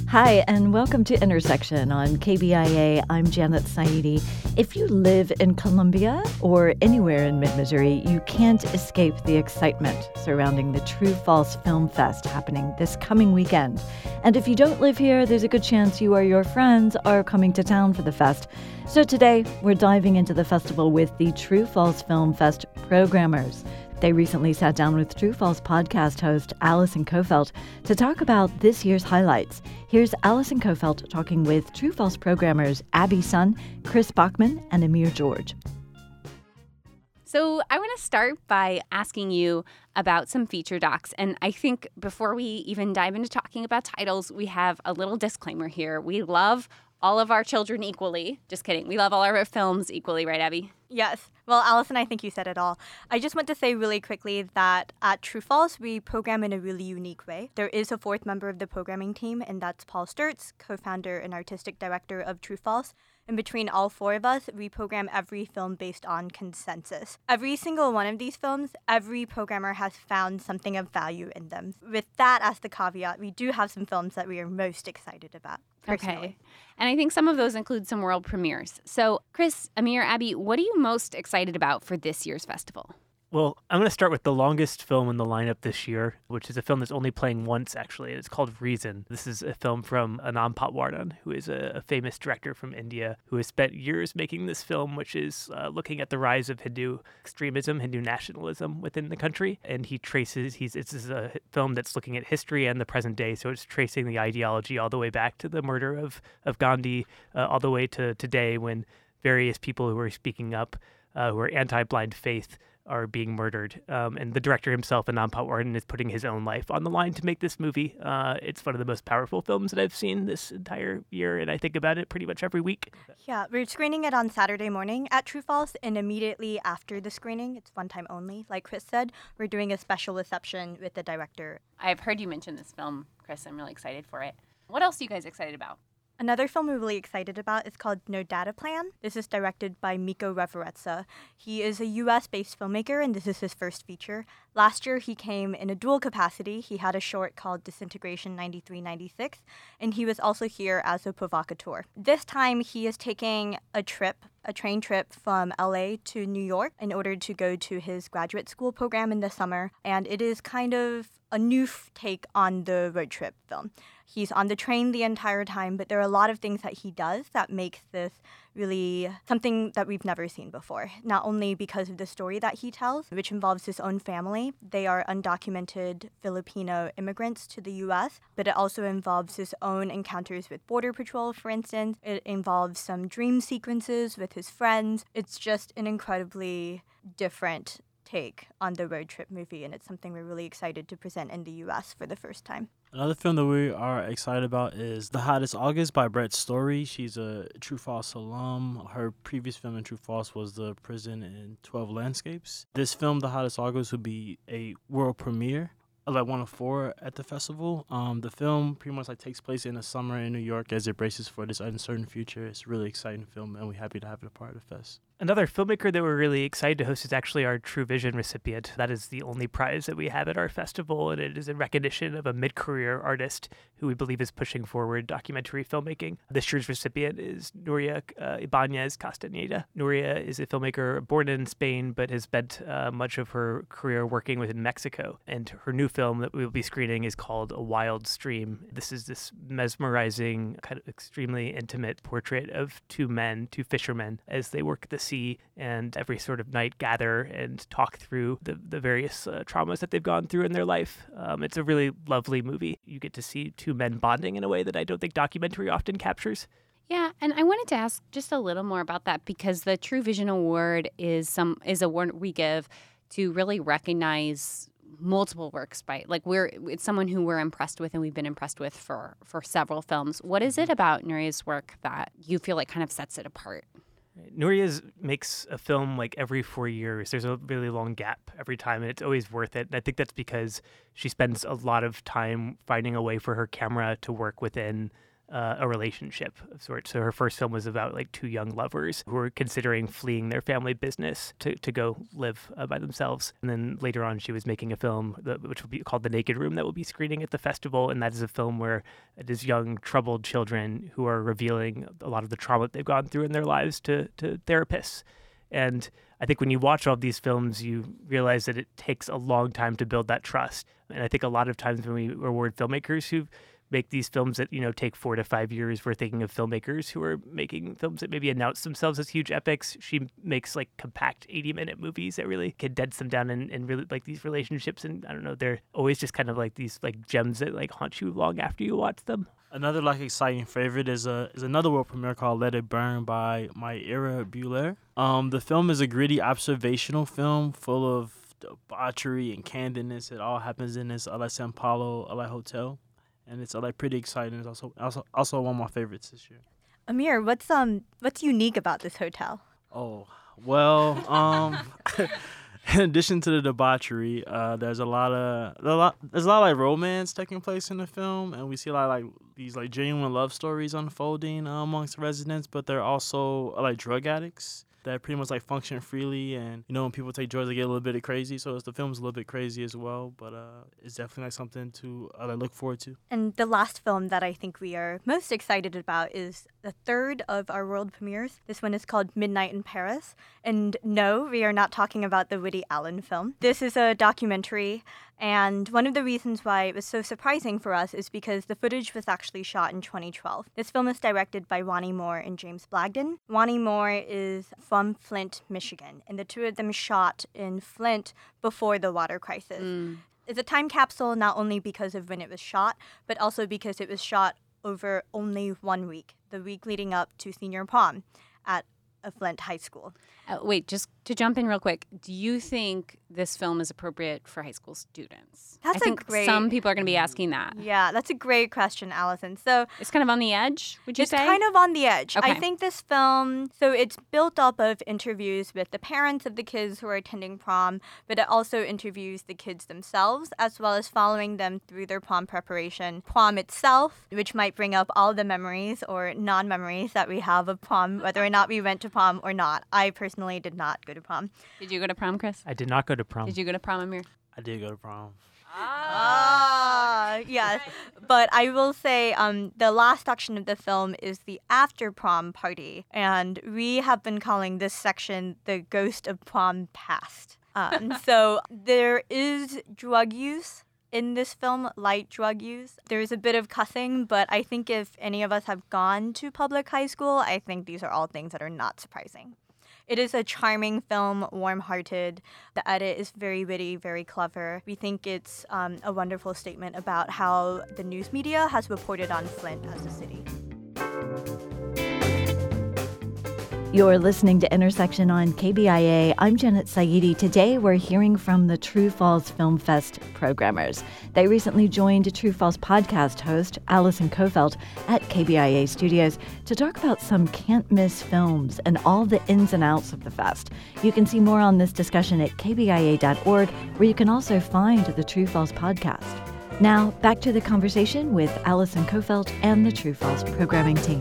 Hi, and welcome to Intersection on KBIA. I'm Janet Saidi. If you live in Columbia or anywhere in mid-Missouri, you can't escape the excitement surrounding the True False Film Fest happening this coming weekend. And if you don't live here, there's a good chance you or your friends are coming to town for the fest. So today, we're diving into the festival with the True False Film Fest programmers. They recently sat down with True False podcast host Allison Kofelt to talk about this year's highlights. Here's Allison Kofelt talking with True False programmers Abby Sun, Chris Bachman, and Amir George. So I want to start by asking you about some feature docs. And I think before we even dive into talking about titles, we have a little disclaimer here. We love all of our children equally. Just kidding. We love all our films equally, right, Abby? Yes. Well, Allison, I think you said it all. I just want to say really quickly that at True False, we program in a really unique way. There is a fourth member of the programming team, and that's Paul Sturtz, co-founder and artistic director of True False. And between all four of us, we program every film based on consensus. Every single one of these films, every programmer has found something of value in them. With that as the caveat, we do have some films that we are most excited about, personally. Okay. And I think some of those include some world premieres. So, Chris, Amir, Abby, what are you most excited about for this year's festival? Well, I'm going to start with the longest film in the lineup this year, which is a film that's only playing once, actually. It's called Reason. This is a film from Anand Patwardhan, who is a famous director from India, who has spent years making this film, which is looking at the rise of Hindu extremism, Hindu nationalism within the country. And this is a film that's looking at history and the present day, so it's tracing the ideology all the way back to the murder of Gandhi, all the way to today when various people who are speaking up, who are anti-blind faith, are being murdered. And the director himself, Anand Patwardhan, is putting his own life on the line to make this movie. It's one of the most powerful films that I've seen this entire year, and I think about it pretty much every week. Yeah, we're screening it on Saturday morning at True False, and immediately after the screening, it's one time only, like Chris said, we're doing a special reception with the director. I've heard you mention this film, Chris. I'm really excited for it. What else are you guys excited about? Another film we're really excited about is called No Data Plan. This is directed by Miko Reveretsa. He is a US-based filmmaker, and this is his first feature. Last year, he came in a dual capacity. He had a short called Disintegration 9396, and he was also here as a provocateur. This time, he is taking a train trip from LA to New York in order to go to his graduate school program in the summer, and it is kind of a new take on the road trip film. He's on the train the entire time, but there are a lot of things that he does that makes this really something that we've never seen before. Not only because of the story that he tells, which involves his own family. They are undocumented Filipino immigrants to the U.S., but it also involves his own encounters with Border Patrol, for instance. It involves some dream sequences with his friends. It's just an incredibly different take on the road trip movie, and it's something we're really excited to present in the U.S. for the first time. Another film that we are excited about is The Hottest August by Brett Story. She's a True False alum. Her previous film in True False was The Prison in 12 Landscapes. This film, The Hottest August, will be a world premiere, like one of four at the festival. The film pretty much takes place in the summer in New York as it braces for this uncertain future. It's a really exciting film, and we're happy to have it a part of the fest. Another filmmaker that we're really excited to host is actually our True Vision recipient. That is the only prize that we have at our festival, and it is in recognition of a mid-career artist who we believe is pushing forward documentary filmmaking. This year's recipient is Nuria Ibanez Castaneda. Nuria is a filmmaker born in Spain, but has spent much of her career working within Mexico. And her new film that we will be screening is called A Wild Stream. This is this mesmerizing, kind of extremely intimate portrait of two fishermen, as they work the sea and every sort of night gather and talk through the various traumas that they've gone through in their life. It's a really lovely movie. You get to see two men bonding in a way that I don't think documentary often captures. Yeah, and I wanted to ask just a little more about that, because the True Vision Award is a award we give to really recognize multiple works by it's someone who we're impressed with and we've been impressed with for several films. What is it about Nuria's work that you feel like kind of sets it apart? Nuria makes a film like every 4 years. There's a really long gap every time, and it's always worth it. And I think that's because she spends a lot of time finding a way for her camera to work within a relationship of sorts. So her first film was about like two young lovers who were considering fleeing their family business to go live by themselves. And then later on, she was making a film which will be called The Naked Room that will be screening at the festival. And that is a film where it is young, troubled children who are revealing a lot of the trauma that they've gone through in their lives to therapists. And I think when you watch all of these films, you realize that it takes a long time to build that trust. And I think a lot of times when we reward filmmakers who make these films that, take 4 to 5 years, we're thinking of filmmakers who are making films that maybe announce themselves as huge epics. She makes like compact 80-minute movies that really condense them down and really like these relationships. And I don't know, they're always just kind of like these like gems that like haunt you long after you watch them. Another like exciting favorite is another world premiere called Let It Burn by Mayra Buehler. The film is a gritty observational film full of debauchery and candidness. It all happens in this LA San Paulo LA hotel. And it's like pretty exciting. It's also one of my favorites this year. Amir, what's unique about this hotel? Oh, well, in addition to the debauchery, there's a lot of like romance taking place in the film, and we see a lot of like these like genuine love stories unfolding amongst the residents. But they're also like drug addicts that pretty much like function freely, and when people take drugs, they get a little bit crazy. So the film's a little bit crazy as well, but it's definitely like something to look forward to. And the last film that I think we are most excited about is the third of our world premieres. This one is called Midnight in Paris. And no, we are not talking about the Woody Allen film. This is a documentary, and one of the reasons why it was so surprising for us is because the footage was actually shot in 2012. This film is directed by Ronnie Moore and James Blagden. Ronnie Moore is from Flint, Michigan, and the two of them shot in Flint before the water crisis. It's a time capsule not only because of when it was shot, but also because it was shot over only 1 week, the week leading up to senior prom at a Flint high school. Wait, just to jump in real quick, do you think this film is appropriate for high school students? I think some people are going to be asking that. Yeah, that's a great question, Allison. So it's kind of on the edge, would you say? It's kind of on the edge. Okay. I think this film, so it's built up of interviews with the parents of the kids who are attending prom, but it also interviews the kids themselves, as well as following them through their prom preparation. Prom itself, which might bring up all the memories or non-memories that we have of prom, whether or not we went to prom or not. I personally did not go to prom. Did you go to prom, Chris? I did not go to prom. Did you go to prom, Amir? I did go to prom. Yes. But I will say the last section of the film is the after prom party. And we have been calling this section the Ghost of Prom Past. So there is drug use in this film, light drug use. There's a bit of cussing, but I think if any of us have gone to public high school, I think these are all things that are not surprising. It is a charming film, warm-hearted. The edit is very witty, very clever. We think it's a wonderful statement about how the news media has reported on Flint as a city. You're listening to Intersection on KBIA. I'm Janet Saidi. Today, we're hearing from the True Falls Film Fest programmers. They recently joined True Falls podcast host Allison Kofelt at KBIA Studios to talk about some can't-miss films and all the ins and outs of the fest. You can see more on this discussion at kbia.org, where you can also find the True Falls podcast. Now, back to the conversation with Allison Kofelt and the True Falls programming team.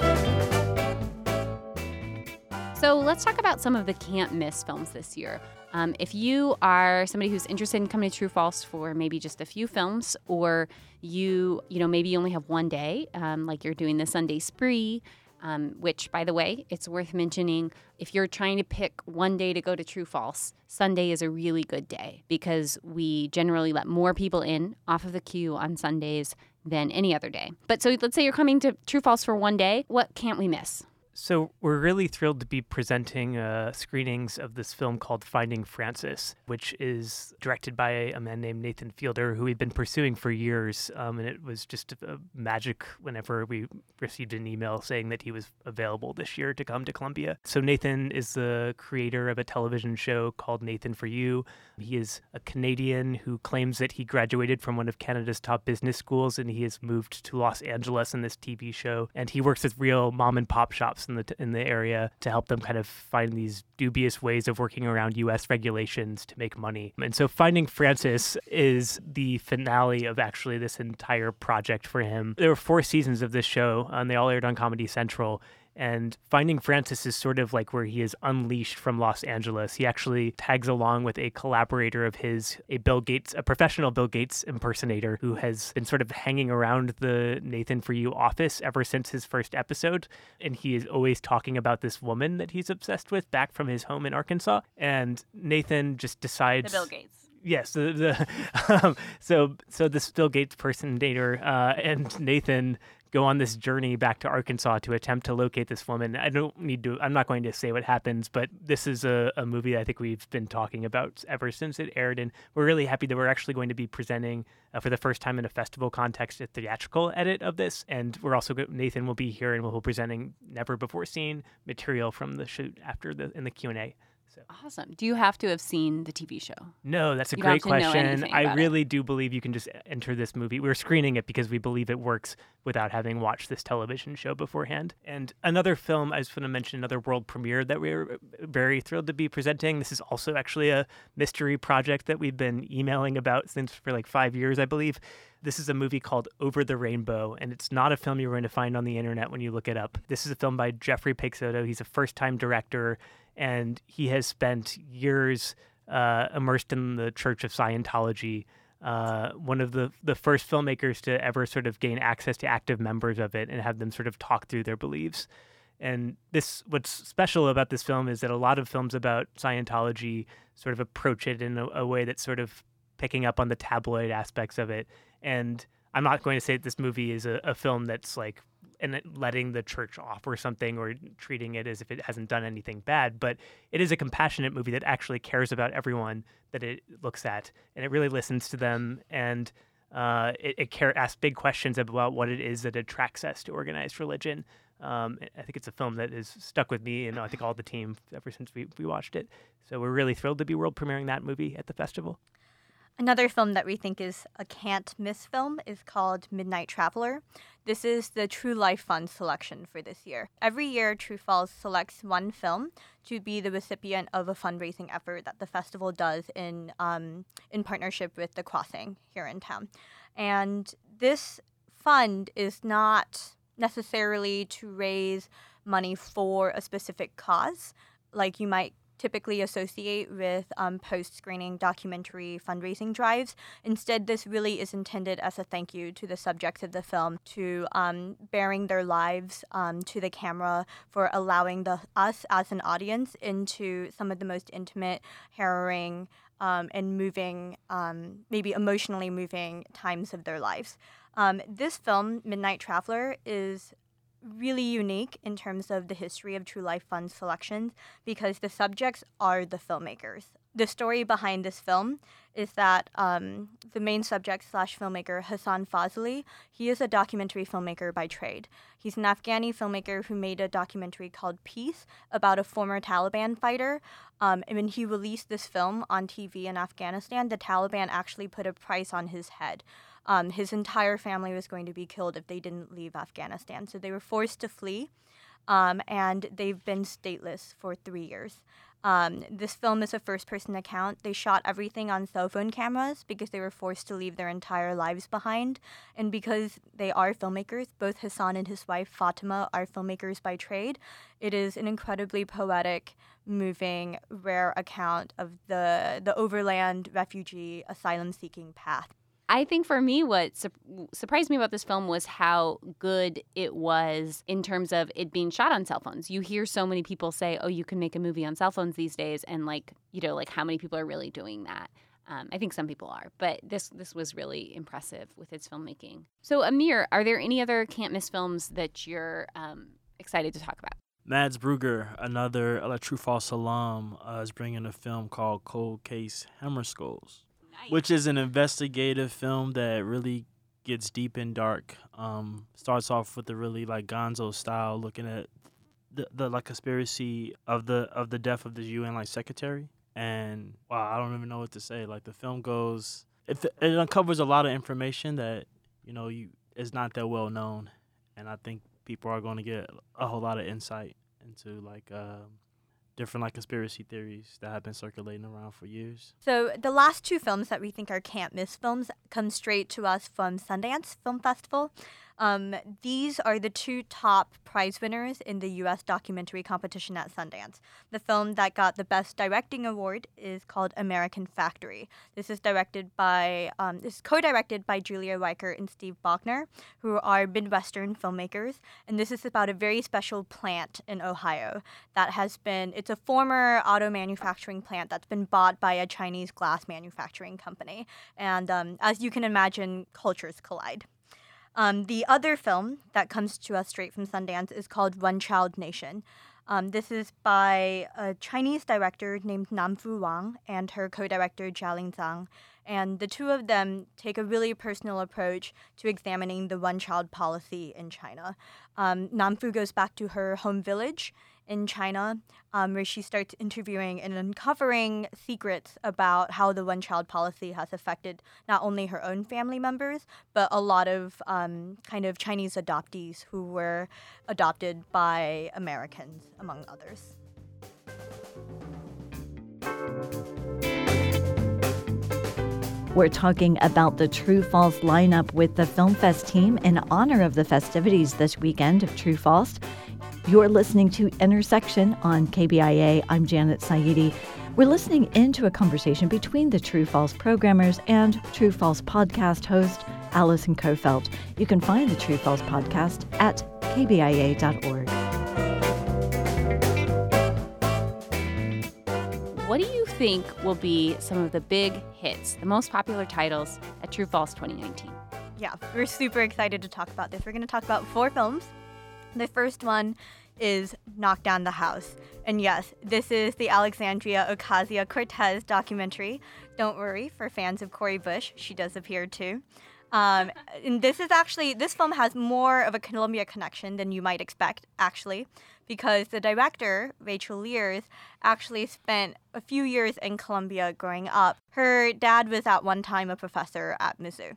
So let's talk about some of the can't-miss films this year. If you are somebody who's interested in coming to True Falls for maybe just a few films, or you maybe you only have one day, like you're doing the Sunday Spree, which, by the way, it's worth mentioning, if you're trying to pick one day to go to True Falls, Sunday is a really good day because we generally let more people in off of the queue on Sundays than any other day. But so let's say you're coming to True Falls for one day. What can't we miss? So we're really thrilled to be presenting screenings of this film called Finding Frances, which is directed by a man named Nathan Fielder, who we've been pursuing for years. And it was just a magic whenever we received an email saying that he was available this year to come to Columbia. So Nathan is the creator of a television show called Nathan for You. He is a Canadian who claims that he graduated from one of Canada's top business schools, and he has moved to Los Angeles in this TV show. And he works with real mom and pop shops in the area to help them kind of find these dubious ways of working around U.S. regulations to make money. And so Finding Frances is the finale of actually this entire project for him. There were 4 seasons of this show, and they all aired on Comedy Central. And Finding Frances is sort of like where he is unleashed from Los Angeles. He actually tags along with a collaborator of his, a professional Bill Gates impersonator who has been sort of hanging around the Nathan For You office ever since his first episode. And he is always talking about this woman that he's obsessed with back from his home in Arkansas. And Nathan just decides... The Bill Gates. Yes, so this Bill Gates impersonator and Nathan go on this journey back to Arkansas to attempt to locate this woman. I'm not going to say what happens, but this is a movie I think we've been talking about ever since it aired, and we're really happy that we're actually going to be presenting for the first time in a festival context a theatrical edit of this, and we're also Nathan will be here and we'll be presenting never before seen material from the shoot in the Q&A. So. Awesome. Do you have to have seen the TV show? No, that's a you great don't have to know question. anything I about really do believe you can just enter this movie. We're screening it because we believe it works without having watched this television show beforehand. And another film, I just want to mention another world premiere that we're very thrilled to be presenting. This is also actually a mystery project that we've been emailing about for like 5 years, I believe. This is a movie called Over the Rainbow, and it's not a film you're going to find on the internet when you look it up. This is a film by Jeffrey Peixoto. He's a first-time director, and he has spent years immersed in the Church of Scientology, one of the first filmmakers to ever sort of gain access to active members of it and have them sort of talk through their beliefs. And what's special about this film is that a lot of films about Scientology sort of approach it in a way that's sort of picking up on the tabloid aspects of it. And I'm not going to say that this movie is a film that's like letting the church off or something or treating it as if it hasn't done anything bad, but it is a compassionate movie that actually cares about everyone that it looks at, and it really listens to them, and it asks big questions about what it is that attracts us to organized religion. I think it's a film that has stuck with me and I think all the team ever since we watched it. So we're really thrilled to be world premiering that movie at the festival. Another film that we think is a can't-miss film is called Midnight Traveler. This is the True Life Fund selection for this year. Every year, True Falls selects one film to be the recipient of a fundraising effort that the festival does in partnership with The Crossing here in town. And this fund is not necessarily to raise money for a specific cause, like you might typically associate with post-screening documentary fundraising drives. Instead, this really is intended as a thank you to the subjects of the film, to bearing their lives to the camera, for allowing us as an audience into some of the most intimate, harrowing, and moving, maybe emotionally moving times of their lives. This film, Midnight Traveler, is really unique in terms of the history of True Life Fund selections because the subjects are the filmmakers. The story behind this film is that the main subject / filmmaker, Hassan Fazli, he is a documentary filmmaker by trade. He's an Afghani filmmaker who made a documentary called Peace about a former Taliban fighter. And when he released this film on TV in Afghanistan, the Taliban actually put a price on his head. His entire family was going to be killed if they didn't leave Afghanistan. So they were forced to flee, and they've been stateless for 3 years. This film is a first-person account. They shot everything on cell phone cameras because they were forced to leave their entire lives behind. And because they are filmmakers, both Hassan and his wife Fatima are filmmakers by trade, it is an incredibly poetic, moving, rare account of the overland refugee asylum-seeking path. I think for me, what surprised me about this film was how good it was in terms of it being shot on cell phones. You hear so many people say, oh, you can make a movie on cell phones these days. And how many people are really doing that? I think some people are. But this was really impressive with its filmmaking. So, Amir, are there any other can't-miss films that you're excited to talk about? Mads Brugger, another True False alum, is bringing a film called Cold Case Hammerskulls. Which is an investigative film that really gets deep and dark. Starts off with the really Gonzo style, looking at the conspiracy of the death of the UN secretary. And wow, I don't even know what to say. The film goes, it uncovers a lot of information that is not that well known, and I think people are going to get a whole lot of insight into different conspiracy theories that have been circulating around for years. So the last two films that we think are can't miss films come straight to us from Sundance Film Festival. These are the two top prize winners in the U.S. documentary competition at Sundance. The film that got the Best Directing Award is called American Factory. This is co-directed by Julia Reichert and Steve Bogner, who are Midwestern filmmakers. And this is about a very special plant in Ohio it's a former auto manufacturing plant that's been bought by a Chinese glass manufacturing company. And as you can imagine, cultures collide. The other film that comes to us straight from Sundance is called One Child Nation. This is by a Chinese director named Namfu Wang and her co-director Jialing Zhang. And the two of them take a really personal approach to examining the one-child policy in China. Namfu goes back to her home village in China, where she starts interviewing and uncovering secrets about how the one-child policy has affected not only her own family members, but a lot of kind of Chinese adoptees who were adopted by Americans, among others. We're talking about the True False lineup with the Film Fest team in honor of the festivities this weekend of True False. You're listening to Intersection on KBIA. I'm Janet Saidi. We're listening into a conversation between the True False programmers and True False podcast host Allison Kofelt. You can find the True False podcast at kbia.org. What do you think will be some of the big hits, the most popular titles at True False 2019? Yeah, we're super excited to talk about this. We're going to talk about 4 films. The first one is Knock Down the House. And yes, this is the Alexandria Ocasio-Cortez documentary. Don't worry, for fans of Cori Bush, she does appear too. And this film has more of a Columbia connection than you might expect, actually, because the director, Rachel Lears, actually spent a few years in Columbia growing up. Her dad was at one time a professor at Mizzou.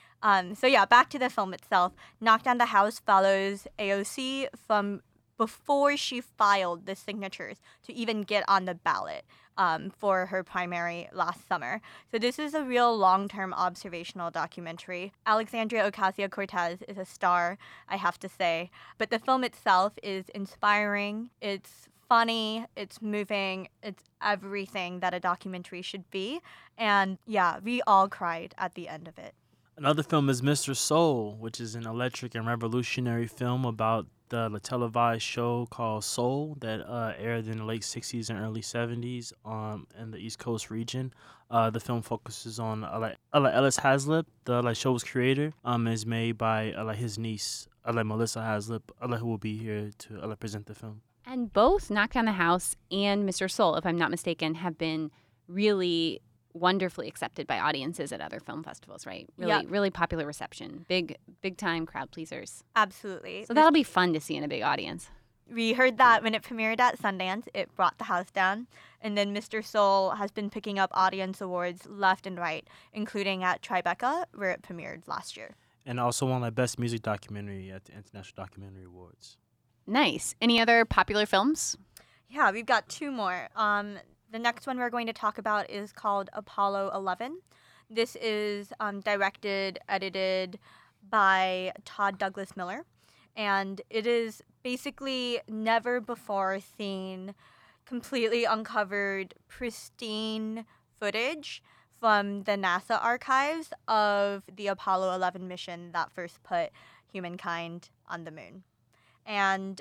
Back to the film itself. Knock Down the House follows AOC from before she filed the signatures to even get on the ballot for her primary last summer. So this is a real long-term observational documentary. Alexandria Ocasio-Cortez is a star, I have to say. But the film itself is inspiring. It's funny, it's moving, it's everything that a documentary should be. And yeah, we all cried at the end of it. Another film is Mr. Soul, which is an electric and revolutionary film about the televised show called Soul that aired in the late 60s and early 70s in the East Coast region. The film focuses on Ellis Haslip, the show's creator. Is made by his niece, Melissa Haslip, who will be here to present the film. And both Knock Down the House and Mr. Soul, if I'm not mistaken, have been really wonderfully accepted by audiences at other film festivals, right? Really popular reception. Big time crowd pleasers. Absolutely. So that'll be fun to see in a big audience. We heard that when it premiered at Sundance, it brought the house down. And then Mr. Soul has been picking up audience awards left and right, including at Tribeca, where it premiered last year. And also won Best Music Documentary at the International Documentary Awards. Nice. Any other popular films? Yeah, we've got 2 more. The next one we're going to talk about is called Apollo 11. This is directed, edited by Todd Douglas Miller. And it is basically never before seen, completely uncovered, pristine footage from the NASA archives of the Apollo 11 mission that first put humankind on the moon. And,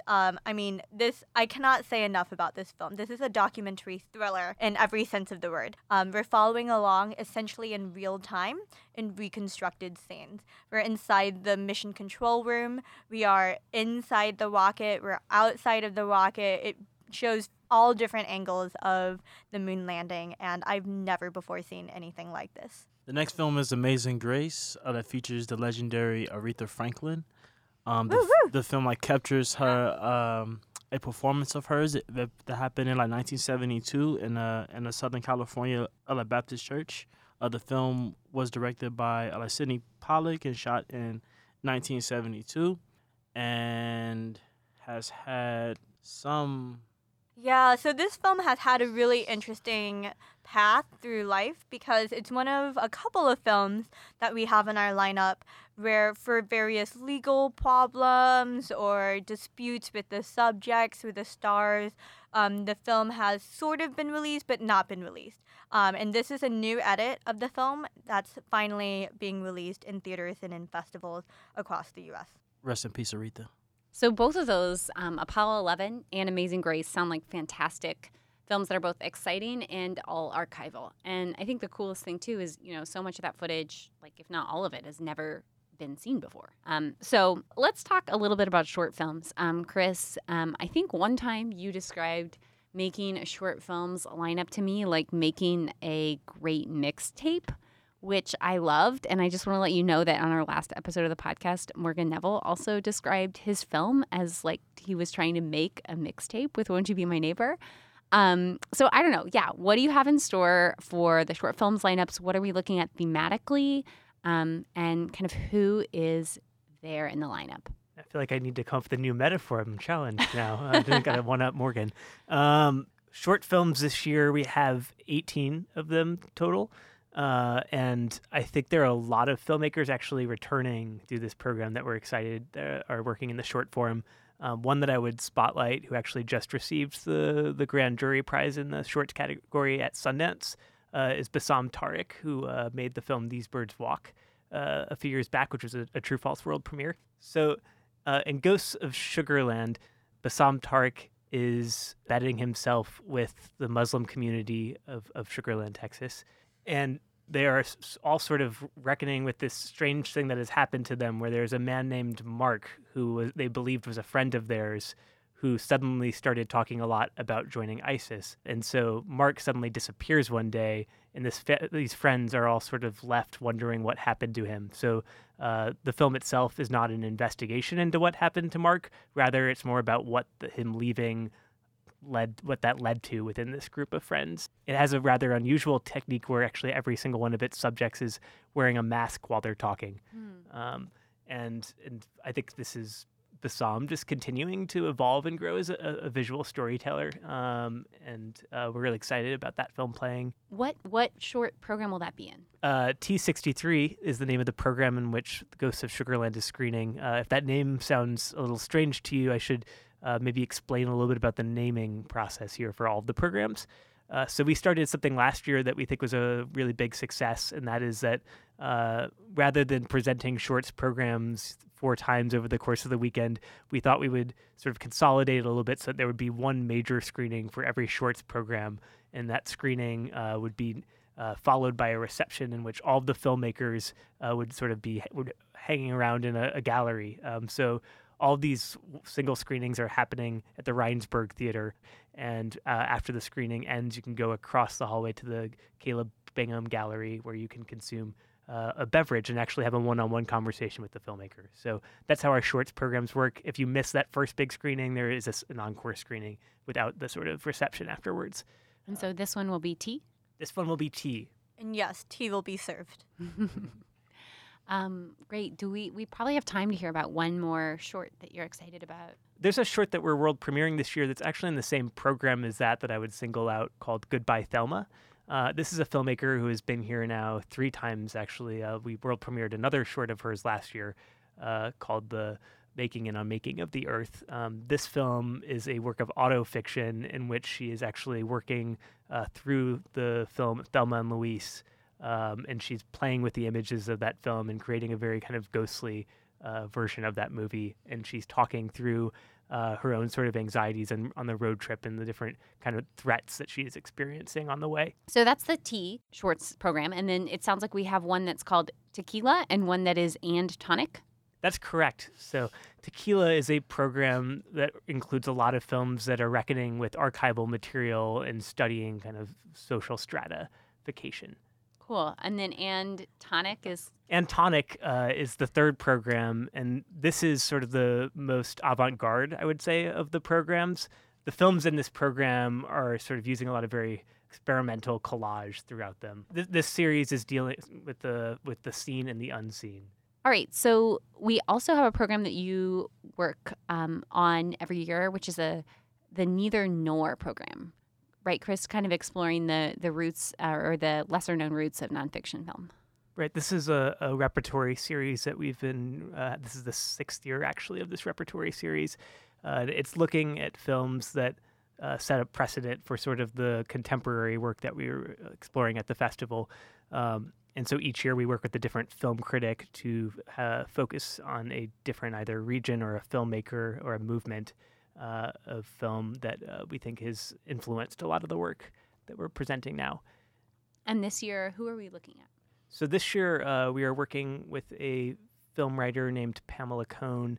I cannot say enough about this film. This is a documentary thriller in every sense of the word. We're following along essentially in real time in reconstructed scenes. We're inside the mission control room. We are inside the rocket. We're outside of the rocket. It shows all different angles of the moon landing, and I've never before seen anything like this. The next film is Amazing Grace, that features the legendary Aretha Franklin. The film captures her a performance of hers that happened in 1972 in a Southern California Baptist church. The film was directed by Sidney Pollack and shot in 1972. and has had some. Yeah, so this film has had a really interesting path through life because it's one of a couple of films that we have in our lineup where, for various legal problems or disputes with the subjects, with the stars, the film has sort of been released but not been released. And this is a new edit of the film that's finally being released in theaters and in festivals across the U.S. Rest in peace, Aretha. So both of those, Apollo 11 and Amazing Grace, sound like fantastic films that are both exciting and all archival. And I think the coolest thing, too, is, so much of that footage, like if not all of it, has never been seen before. So let's talk a little bit about short films. Chris, I think one time you described making a short films lineup to me like making a great mixtape, which I loved. And I just want to let you know that on our last episode of the podcast, Morgan Neville also described his film as like he was trying to make a mixtape with Won't You Be My Neighbor? So I don't know. Yeah. What do you have in store for the short films lineups? What are we looking at thematically? And kind of who is there in the lineup? I feel like I need to come up with a new metaphor. I'm challenged now. I think I one up Morgan. Short films this year, we have 18 of them total. And I think there are a lot of filmmakers actually returning through this program that we're excited are working in the short form. One that I would spotlight, who actually just received the Grand Jury Prize in the shorts category at Sundance, is Bassam Tariq, who made the film These Birds Walk a few years back, which was a True False world premiere. So in Ghosts of Sugarland, Bassam Tariq is betting himself with the Muslim community of Sugarland, Texas. And they are all sort of reckoning with this strange thing that has happened to them, where there's a man named Mark who they believed was a friend of theirs who suddenly started talking a lot about joining ISIS. And so Mark suddenly disappears one day, and these friends are all sort of left wondering what happened to him. So the film itself is not an investigation into what happened to Mark. Rather, it's more about what him leaving led to within this group of friends. It has a rather unusual technique where actually every single one of its subjects is wearing a mask while they're talking. And I think this is Bassam just continuing to evolve and grow as a visual storyteller. And we're really excited about that film playing. What short program will that be in? T63 is the name of the program in which Ghosts of Sugarland is screening. If that name sounds a little strange to you, I should maybe explain a little bit about the naming process here for all of the programs. So we started something last year that we think was a really big success, and that is that rather than presenting shorts programs 4 times over the course of the weekend, we thought we would sort of consolidate a little bit so that there would be one major screening for every shorts program, and that screening would be followed by a reception in which all of the filmmakers would sort of be hanging around in a gallery. So all these single screenings are happening at the Reinsberg Theater, and after the screening ends, you can go across the hallway to the Caleb Bingham Gallery, where you can consume a beverage and actually have a one-on-one conversation with the filmmaker. So that's how our shorts programs work. If you miss that first big screening, there is an encore screening without the sort of reception afterwards. And so this one will be tea? This one will be tea. And yes, tea will be served. Great. Do we probably have time to hear about one more short that you're excited about? There's a short that we're world premiering this year that's actually in the same program as that I would single out, called Goodbye Thelma. This is a filmmaker who has been here now 3 times, actually. We world premiered another short of hers last year called The Making and Unmaking of the Earth. This film is a work of autofiction in which she is actually working through the film Thelma and Louise. And she's playing with the images of that film and creating a very kind of ghostly version of that movie. And she's talking through her own sort of anxieties and on the road trip and the different kind of threats that she is experiencing on the way. So that's the Tea Shorts program. And then it sounds like we have one that's called Tequila and one that is And Tonic. That's correct. So Tequila is a program that includes a lot of films that are reckoning with archival material and studying kind of social stratification. Cool. And then And Tonic is? And Tonic is the third program, and this is sort of the most avant-garde, I would say, of the programs. The films in this program are sort of using a lot of very experimental collage throughout them. This series is dealing with the seen and the unseen. All right. So we also have a program that you work on every year, which is the Neither Nor program. Right, Chris? Kind of exploring the roots or the lesser-known roots of nonfiction film. Right. This is a repertory series that we've been, this is the 6th year, actually, of this repertory series. It's looking at films that set a precedent for sort of the contemporary work that we were exploring at the festival. And so each year we work with a different film critic to focus on a different either region or a filmmaker or a movement of film that we think has influenced a lot of the work that we're presenting now. And this year, who are we looking at? So this year we are working with a film writer named Pamela Cohn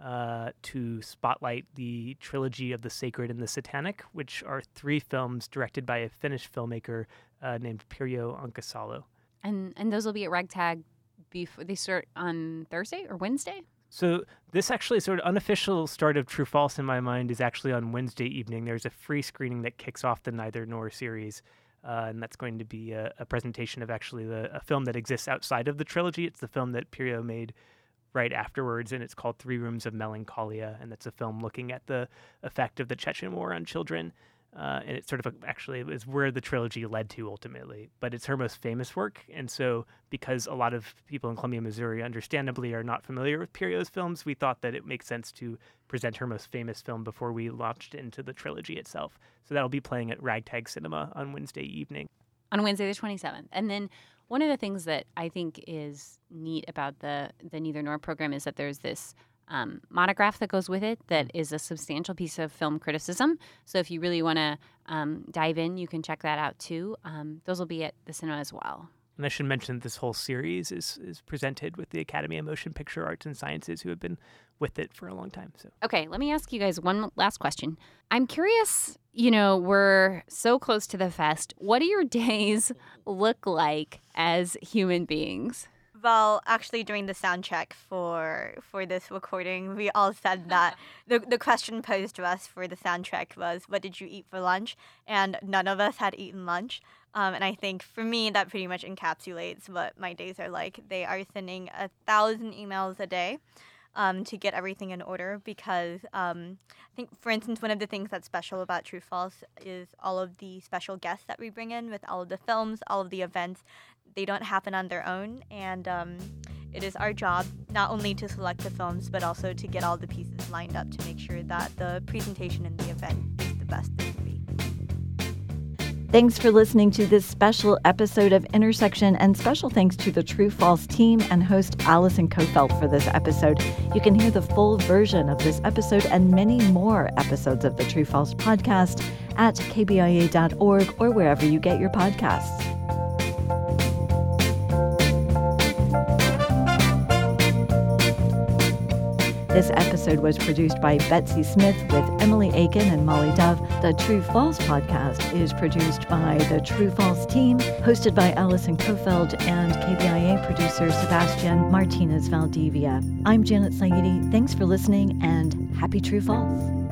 to spotlight the trilogy of the Sacred and the Satanic, which are 3 films directed by a Finnish filmmaker named Pirjo Ankasalo. And those will be at Ragtag before they start on Thursday or Wednesday? So this actually sort of unofficial start of True False in my mind is actually on Wednesday evening. There's a free screening that kicks off the Neither Nor series. And that's going to be a presentation of actually a film that exists outside of the trilogy. It's the film that Pirjo made right afterwards, and it's called 3 Rooms of Melancholia, and it's a film looking at the effect of the Chechen War on children. And it sort of actually is where the trilogy led to ultimately. But it's her most famous work, and so because a lot of people in Columbia, Missouri, understandably are not familiar with Pirjo's films, we thought that it makes sense to present her most famous film before we launched into the trilogy itself. So that'll be playing at Ragtag Cinema on Wednesday evening. On Wednesday the 27th. And then one of the things that I think is neat about the Neither Nor program is that there's this monograph that goes with it that is a substantial piece of film criticism. So if you really want to dive in, you can check that out too. Those will be at the cinema as well. And I should mention that this whole series is presented with the Academy of Motion Picture Arts and Sciences, who have been with it for a long time. So okay, let me ask you guys one last question. I'm curious, we're so close to the fest. What do your days look like as human beings? Well, actually, during the sound check for this recording, we all said that the question posed to us for the sound check was, what did you eat for lunch? And none of us had eaten lunch. And I think for me, that pretty much encapsulates what my days are like. They are sending 1,000 emails a day to get everything in order because I think, for instance, one of the things that's special about True False is all of the special guests that we bring in with all of the films, all of the events. They don't happen on their own, and it is our job not only to select the films, but also to get all the pieces lined up to make sure that the presentation in the event is the best it can be. Thanks for listening to this special episode of Intersection, and special thanks to the True False team and host Allison Kofelt for this episode. You can hear the full version of this episode and many more episodes of the True False podcast at kbia.org or wherever you get your podcasts. This episode was produced by Betsy Smith with Emily Aiken and Molly Dove. The True False podcast is produced by the True False team, hosted by Allison Kofeld and KBIA producer Sebastian Martinez Valdivia. I'm Janet Saidi. Thanks for listening, and happy True False.